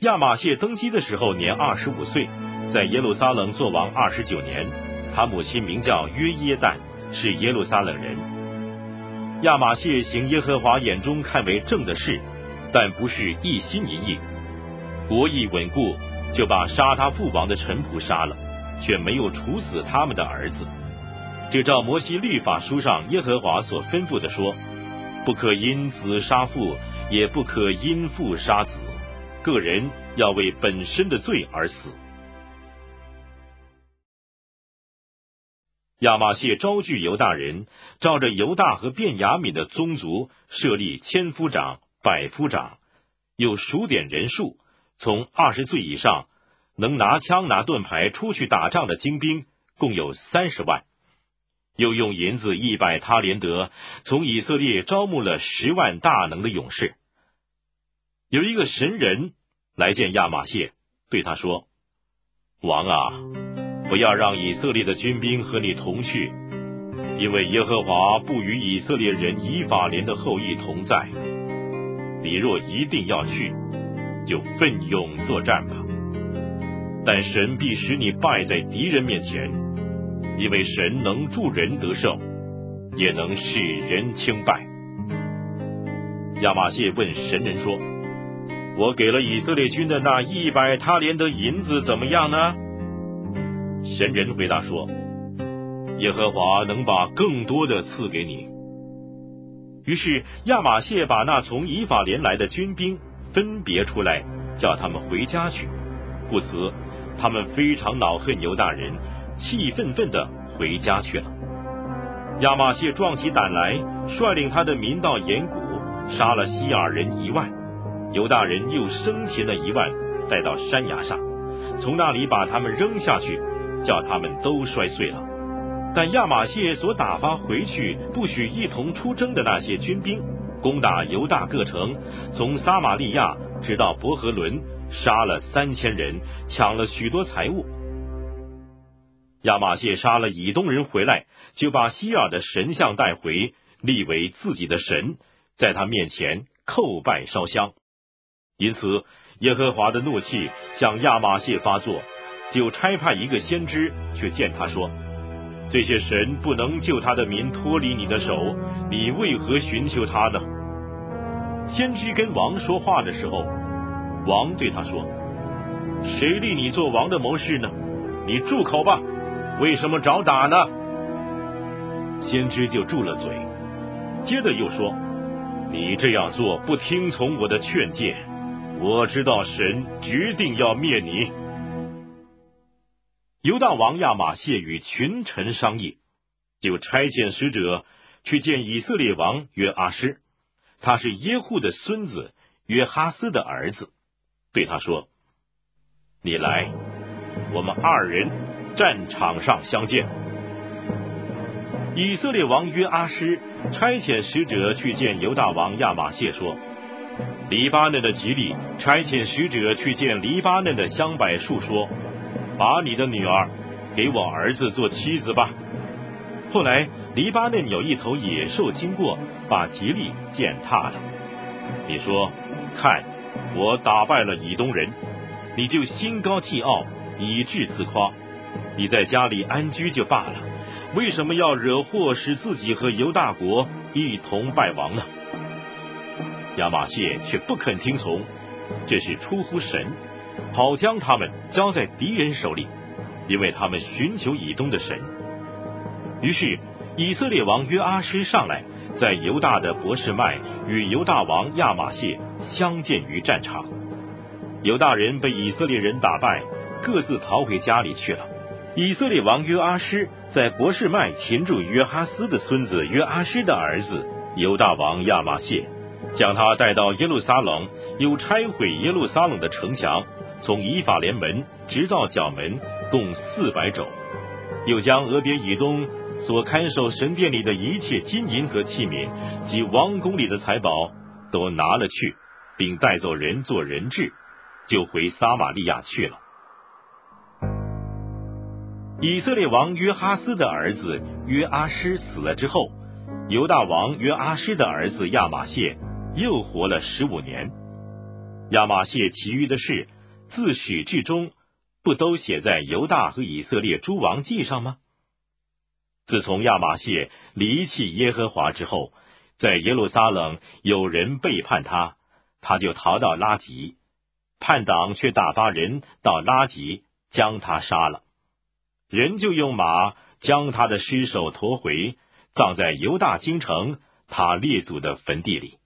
亚玛谢登基的时候年25岁，在耶路撒冷作王29年。他母亲名叫约耶旦，是耶路撒冷人。亚玛谢行耶和华眼中看为正的事，但不是一心一意。国义稳固，就把杀他父王的臣仆杀了，却没有处死他们的儿子。这照摩西律法书上耶和华所吩咐的说，不可因子杀父，也不可因父杀子，个人要为本身的罪而死。亚玛谢招聚犹大人，照着犹大和便雅悯的宗族设立千夫长、百夫长，又数点人数，从20岁以上能拿枪拿盾牌出去打仗的精兵共有30万。又用银子100他连得，从以色列招募了10万大能的勇士。有一个神人来见亚玛谢，对他说，王啊，不要让以色列的军兵和你同去，因为耶和华不与以色列人以法莲的后裔同在。你若一定要去，就奋勇作战吧。但神必使你败在敌人面前，因为神能助人得胜，也能使人轻败。亚玛谢问神人说，我给了以色列军的那100他连得银子怎么样呢？神人回答说，耶和华能把更多的赐给你。于是亚玛谢把那从以法莲来的军兵分别出来，叫他们回家去。故此他们非常恼恨犹大人，气愤愤地回家去了。亚玛谢壮起胆来，率领他的民到岩谷，杀了西尔人1万，犹大人又生擒了1万，带到山崖上，从那里把他们扔下去，叫他们都摔碎了。但亚玛谢所打发回去不许一同出征的那些军兵，攻打犹大各城，从撒玛利亚直到伯和伦，杀了3000人，抢了许多财物。亚玛谢杀了以东人回来，就把西尔的神像带回，立为自己的神，在他面前叩拜烧香。因此耶和华的怒气向亚玛谢发作，就差派一个先知去见他说，这些神不能救他的民脱离你的手，你为何寻求他呢？先知跟王说话的时候，王对他说，谁立你做王的谋士呢？你住口吧，为什么找打呢？先知就住了嘴，接着又说，你这样做不听从我的劝诫，我知道神决定要灭你。犹大王亚玛谢与群臣商议，就差遣使者去见以色列王约阿施，他是耶户的孙子约哈斯的儿子，对他说，你来，我们2人战场上相见。以色列王约阿施差遣使者去见犹大王亚玛谢说，黎巴嫩的吉利差遣使者去见黎巴嫩的香柏树说，把你的女儿给我儿子做妻子吧。后来黎巴嫩有一头野兽经过，把吉利践踏了。你说，看，我打败了以东人，你就心高气傲，以致自夸。你在家里安居就罢了，为什么要惹祸，使自己和犹大国一同败亡呢？亚玛谢却不肯听从，这是出乎神，好将他们交在敌人手里，因为他们寻求以东的神。于是以色列王约阿施上来，在犹大的伯示麦与犹大王亚玛谢相见于战场。犹大人被以色列人打败，各自逃回家里去了。以色列王约阿施在伯示麦擒住约哈斯的孙子约阿施的儿子犹大王亚玛谢，将他带到耶路撒冷，又拆毁耶路撒冷的城墙，从以法莲门直到角门，共400肘。又将俄别以东所看守神殿里的一切金银和器皿及王宫里的财宝都拿了去，并带走人做人质，就回撒玛利亚去了。以色列王约哈斯的儿子约阿施死了之后，犹大王约阿施的儿子亚玛谢又活了15年。 亚玛谢其余的事，自始至终不都写在犹大和以色列诸王记上吗？自从亚玛谢离弃耶和华之后，在耶路撒冷有人背叛他，他就逃到拉吉，叛党却打发人到拉吉将他杀了，人就用马将他的尸首驮回，葬在犹大京城他列祖的坟地里。